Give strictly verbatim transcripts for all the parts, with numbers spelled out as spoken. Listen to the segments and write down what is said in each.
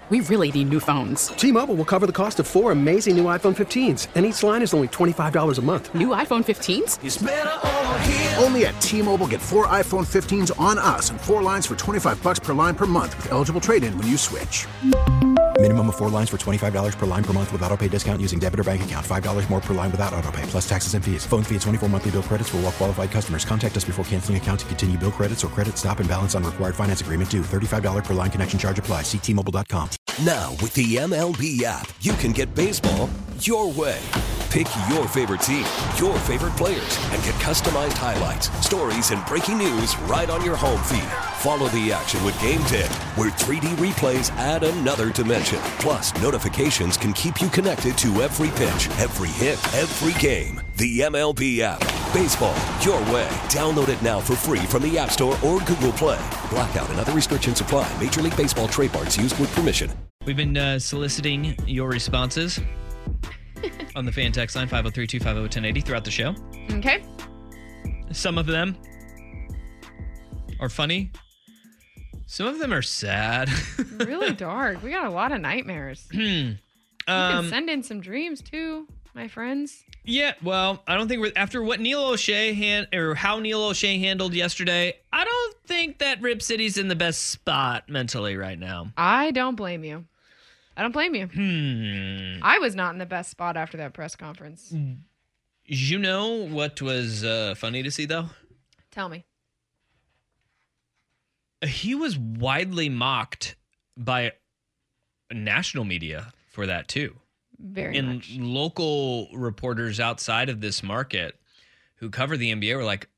we really need new phones. T-Mobile will cover the cost of four amazing new iPhone fifteens, and each line is only twenty-five dollars a month. New iPhone fifteens? It's better over here. Only at T-Mobile, get four iPhone fifteens on us and four lines for twenty-five dollars per line per month with eligible trade-in when you switch. Minimum of four lines for twenty-five dollars per line per month with autopay discount using debit or bank account. five dollars more per line without autopay, plus taxes and fees. Phone fee at twenty-four monthly bill credits for well-qualified customers. Contact us before canceling account to continue bill credits or credit stop and balance on required finance agreement due. thirty-five dollars per line connection charge applies. See T Mobile dot com. Now, with the M L B app, you can get baseball your way. Pick your favorite team, your favorite players, and get customized highlights, stories, and breaking news right on your home feed. Follow the action with Game Day, where three D replays add another dimension. Plus, notifications can keep you connected to every pitch, every hit, every game. The M L B app. Baseball your way. Download it now for free from the App Store or Google Play. Blackout and other restrictions apply. Major League Baseball trademarks used with permission. We've been uh, soliciting your responses on the fan text line five oh three, two five oh, one oh eight oh throughout the show. Okay. Some of them are funny. Some of them are sad. Really dark. We got a lot of nightmares. you um, can send in some dreams too, my friends. Yeah, well, I don't think we're after what Neil O'Shea hand or how Neil O'Shea handled yesterday. I don't think that Rip City's in the best spot mentally right now. I don't blame you. I don't blame you. Hmm. I was not in the best spot after that press conference. You know what was uh, funny to see though? Tell me. He was widely mocked by national media for that too. Very and much. Local reporters outside of this market who cover the N B A were like,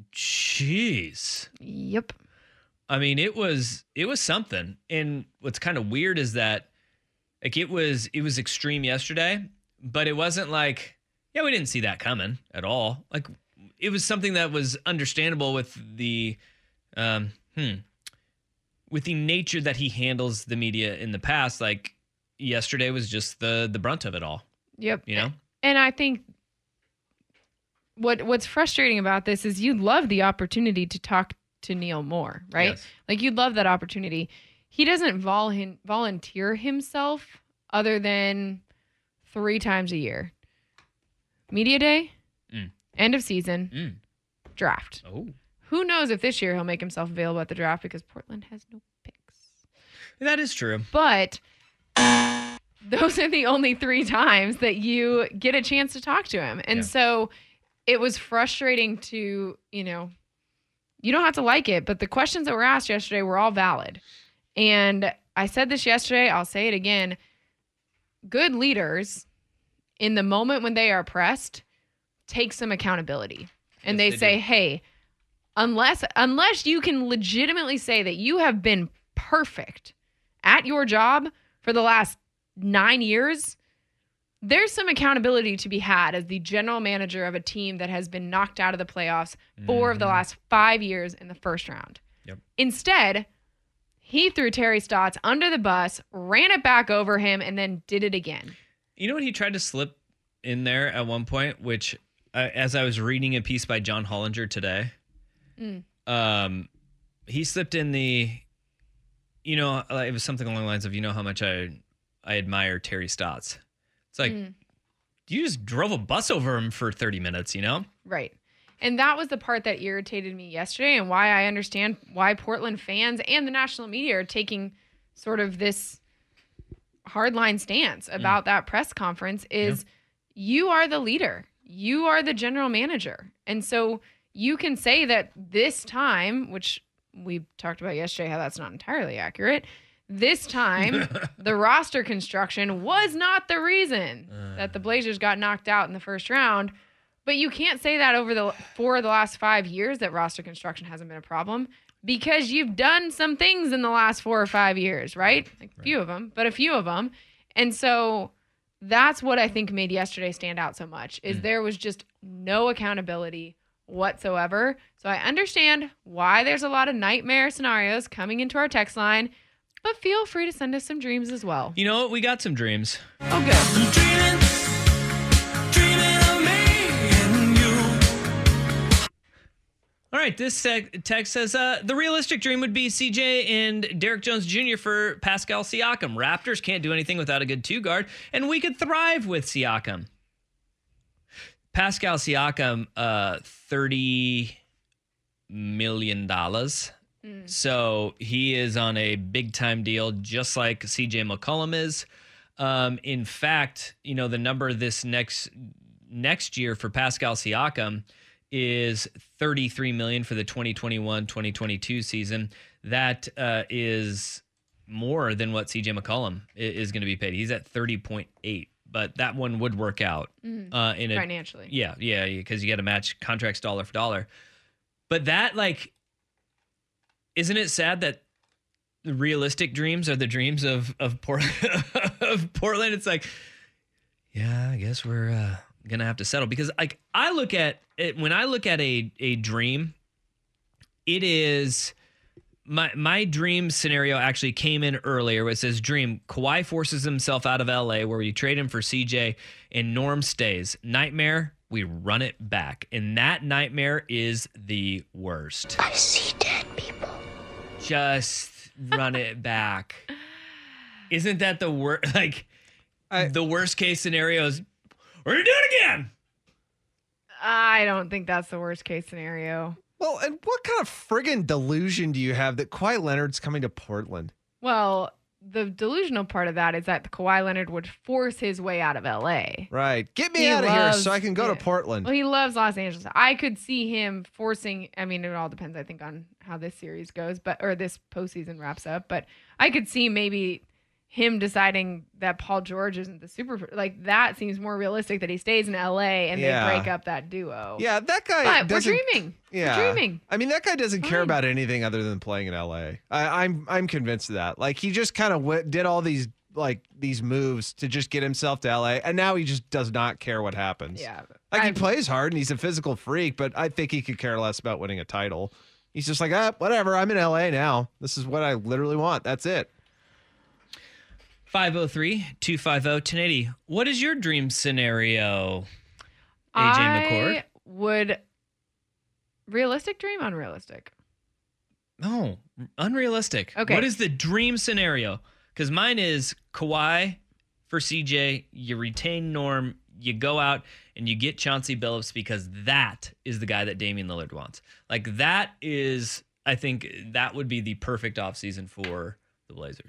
"Jeez." Yep. I mean, it was it was something. And what's kind of weird is that like it was it was extreme yesterday, but it wasn't like, yeah, we didn't see that coming at all. Like it was something that was understandable with the um hmm with the nature that he handles the media in the past. Like yesterday was just the the brunt of it all. Yep. You know? And I think what what's frustrating about this is you'd love the opportunity to talk to Neil more, right? Yes. Like you'd love that opportunity. He doesn't vol- volunteer himself other than three times a year. Media day, Mm. end of season, Mm. draft. Oh. Who knows if this year he'll make himself available at the draft because Portland has no picks. That is true. But those are the only three times that you get a chance to talk to him. And Yeah. so it was frustrating to, you know, you don't have to like it, but the questions that were asked yesterday were all valid. And I said this yesterday, I'll say it again. Good leaders, in the moment when they are pressed, take some accountability. And Yes, they, they say, do. hey, unless unless you can legitimately say that you have been perfect at your job for the last nine years, there's some accountability to be had as the general manager of a team that has been knocked out of the playoffs four of the last five years in the first round. Yep. Instead, he threw Terry Stotts under the bus, ran it back over him, and then did it again. You know what he tried to slip in there at one point, which uh, as I was reading a piece by John Hollinger today, Mm. um, he slipped in the, you know, it was something along the lines of, you know how much I I admire Terry Stotts. It's like, Mm. you just drove a bus over him for thirty minutes, you know? Right. And that was the part that irritated me yesterday and why I understand why Portland fans and the national media are taking sort of this hardline stance about mm. that press conference is yeah. you are the leader. You are the general manager. And so you can say that this time, which we talked about yesterday, how that's not entirely accurate, this time the roster construction was not the reason uh. that the Blazers got knocked out in the first round. But you can't say that over the for the last five years that roster construction hasn't been a problem because you've done some things in the last four or five years, right? Like a few of them, but a few of them. And so that's what I think made yesterday stand out so much is mm. there was just no accountability whatsoever. So I understand why there's a lot of nightmare scenarios coming into our text line, but feel free to send us some dreams as well. You know what? We got some dreams. Oh, good. Dreaming, dreaming of me and you. I All right, this sec- text says uh, the realistic dream would be C J and Derek Jones Junior for Pascal Siakam. Raptors can't do anything without a good two guard, and we could thrive with Siakam. Pascal Siakam, uh, thirty million dollars. Mm. So he is on a big time deal, just like C J McCollum is. Um, in fact, you know, the number this next next year for Pascal Siakam is thirty-three million dollars for the twenty twenty-one twenty twenty-two season. That uh, is more than what C J McCollum is going to be paid. He's at thirty point eight, but that one would work out mm-hmm. uh, in a, financially. Yeah, yeah, because you got to match contracts dollar for dollar. But that, like, isn't it sad that the realistic dreams are the dreams of of, Port- of Portland? It's like, yeah, I guess we're uh, gonna have to settle, because like I look at it, when I look at a a dream, it is my my dream scenario actually came in earlier. Where it says dream Kawhi forces himself out of L A, where we trade him for C J, and Norm stays. Nightmare, we run it back, and that nightmare is the worst. I see dead people. Just run it back. Isn't that the worst? Like I, the worst case scenario is we're gonna do it again. I don't think that's the worst case scenario. Well, and what kind of friggin' delusion do you have that Kawhi Leonard's coming to Portland? Well, the delusional part of that is that Kawhi Leonard would force his way out of L A. Right. Get me He out of here loves so I can go it. to Portland. Well, he loves Los Angeles. I could see him forcing, I mean, it all depends, I think, on how this series goes, but or this postseason wraps up. But I could see maybe him deciding that Paul George isn't the super, like that seems more realistic, that he stays in L A and Yeah. they break up that duo. Yeah, that guy But we're doesn't. dreaming. Yeah, We're dreaming. I mean, that guy doesn't care Fine. about anything other than playing in L A. I, I'm I'm convinced of that. Like he just kind of w- did all these like these moves to just get himself to L A, and now he just does not care what happens. Yeah. Like he I've- plays hard and he's a physical freak, but I think he could care less about winning a title. He's just like, ah, whatever. I'm in L A now. This is what I literally want. That's it. five oh three, two five oh, ten eighty. What is your dream scenario, A J McCord? I would realistic dream, unrealistic. No, unrealistic. Okay. What is the dream scenario? Because mine is Kawhi for C J. You retain Norm. You go out and you get Chauncey Billups, because that is the guy that Damian Lillard wants. Like that is, I think that would be the perfect offseason for the Blazers.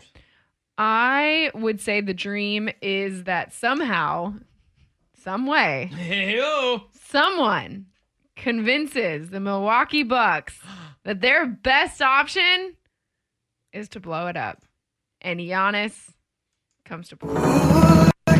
I would say the dream is that somehow, some way, Hey-o. someone convinces the Milwaukee Bucks that their best option is to blow it up. And Giannis comes to Portland. There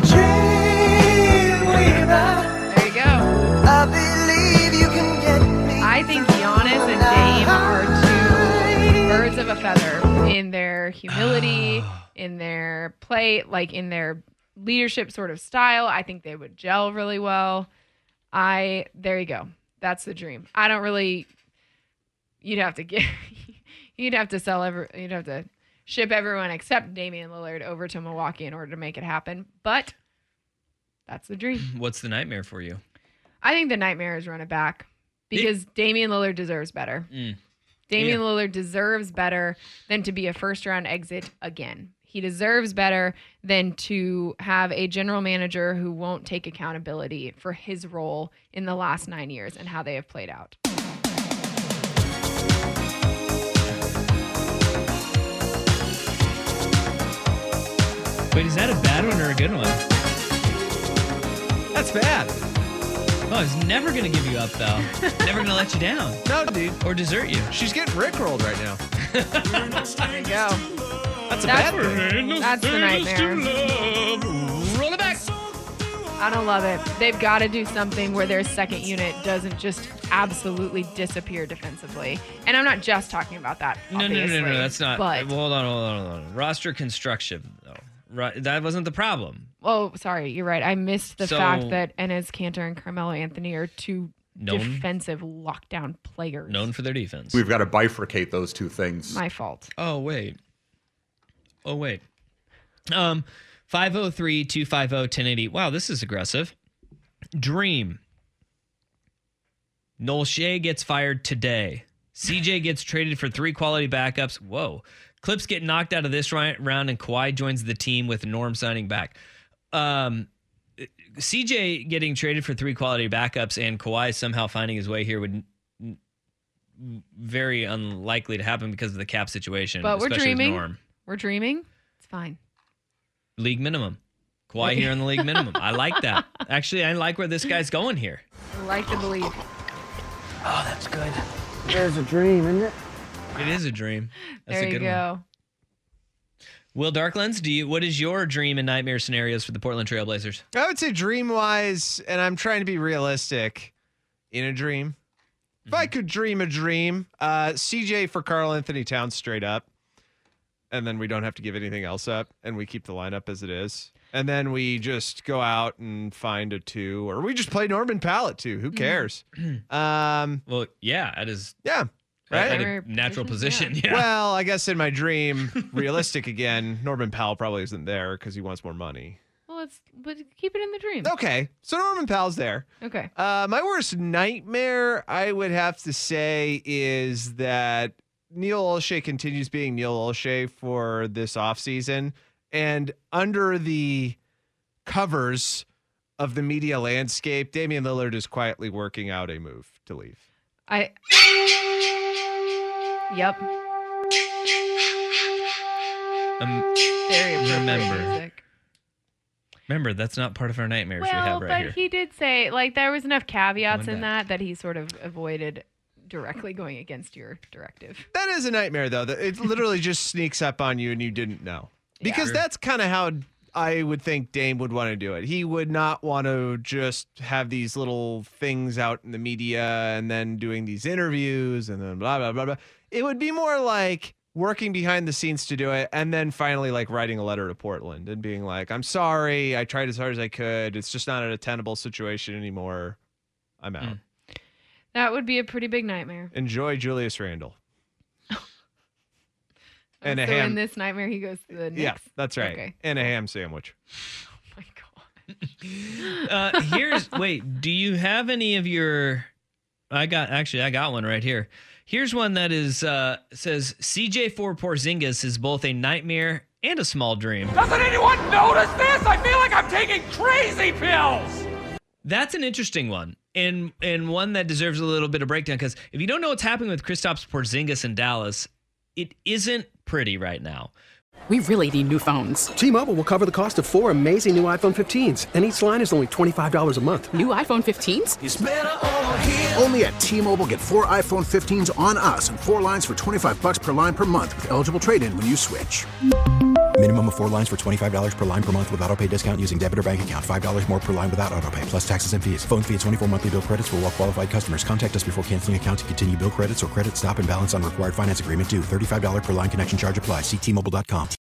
you go. I believe you can get me. I think Giannis and Dame are two birds of a feather in their humility, in their play, like in their leadership sort of style. I think they would gel really well. I there you go. That's the dream. I don't really. You'd have to get. You'd have to sell every. You'd have to ship everyone except Damian Lillard over to Milwaukee in order to make it happen. But that's the dream. What's the nightmare for you? I think the nightmare is run it back because it, Damian Lillard deserves better. Mm. Damian Yeah. Lillard deserves better than to be a first round exit again. He deserves better than to have a general manager who won't take accountability for his role in the last nine years and how they have played out. Wait, is that a bad one or a good one? That's bad. Oh, I was never going to give you up, though. Never going to let you down No, dude. or desert you. She's getting rickrolled right now. There you go. That's a That's, bad thing. that's the nightmare. Roll it back. I don't love it. They've got to do something where their second unit doesn't just absolutely disappear defensively. And I'm not just talking about that. No, no, no, no, no, obviously, that's not. But, Well, hold on, hold on, hold on. Roster construction, though. Right, that wasn't the problem. oh, sorry, you're right. I missed the So- fact that Enes Kanter and Carmelo Anthony are two Known- defensive lockdown players. Known for their defense. We've got to bifurcate those two things. My fault. Oh, wait. Oh, wait. Um, five oh three, two five oh, ten eighty. Wow, this is aggressive. Dream. Noel Shea gets fired today. C J gets traded for three quality backups. Whoa. Clips get knocked out of this round, and Kawhi joins the team with Norm signing back. Um, C J getting traded for three quality backups and Kawhi somehow finding his way here would n- very unlikely to happen because of the cap situation. But we're especially with dreaming. Norm. We're dreaming. It's fine. League minimum. Kawhi here on the league minimum. I like that. Actually, I like where this guy's going here. I like to believe. Oh, that's good. There's a dream, isn't it? It is a dream. That's There a you good go. one. Will Darklands, do you? What is your dream and nightmare scenarios for the Portland Trailblazers? I would say dream wise, and I'm trying to be realistic in a dream. If I could dream a dream, uh, C J for Karl Anthony Towns straight up. And then we don't have to give anything else up, and we keep the lineup as it is. And then we just go out and find a two, or we just play Norman Powell at two. Who cares? um, well, yeah, at his yeah, right? at a natural position. Yeah. Well, I guess in my dream, realistic again, Norman Powell probably isn't there because he wants more money. Well, let's but keep it in the dream. Okay, so Norman Powell's there. Okay. Uh, my worst nightmare, I would have to say, is that Neil Olshey continues being Neil Olshey for this offseason. And under the covers of the media landscape, Damian Lillard is quietly working out a move to leave. I. Yep. Um, Very appropriate remember. music. Remember, that's not part of our nightmares we Well, have right but here. he did say like there was enough caveats Going in back. that that he sort of avoided directly going against your directive. That is a nightmare, though. That it literally just sneaks up on you and you didn't know. Because Yeah. that's kind of how I would think Dame would want to do it. He would not want to just have these little things out in the media and then doing these interviews and then blah, blah, blah, blah. It would be more like working behind the scenes to do it and then finally like writing a letter to Portland and being like, I'm sorry. I tried as hard as I could. It's just not a tenable situation anymore. I'm out. Mm. That would be a pretty big nightmare. Enjoy Julius Randle. And so a ham. in this nightmare, he goes to the Knicks. Yeah, that's right. Okay. And a ham sandwich. Oh my god. uh, here's wait. Do you have any of your? I got actually. I got one right here. Here's one that is uh, says C J for Porzingis is both a nightmare and a small dream. Doesn't anyone notice this? I feel like I'm taking crazy pills. That's an interesting one, and and one that deserves a little bit of breakdown because if you don't know what's happening with Kristaps Porzingis in Dallas, it isn't pretty right now. We really need new phones. T-Mobile will cover the cost of four amazing new iPhone fifteens, and each line is only twenty-five dollars a month. New iPhone fifteens? It's better over here. Only at T-Mobile, get four iPhone fifteens on us and four lines for twenty-five bucks per line per month with eligible trade-in when you switch. Minimum of four lines for twenty-five dollars per line per month with autopay discount using debit or bank account. five dollars more per line without autopay, plus taxes and fees. Phone fee at twenty-four monthly bill credits for well-qualified customers. Contact us before canceling account to continue bill credits or credit stop and balance on required finance agreement due. thirty-five dollars per line connection charge applies. See T Mobile dot com.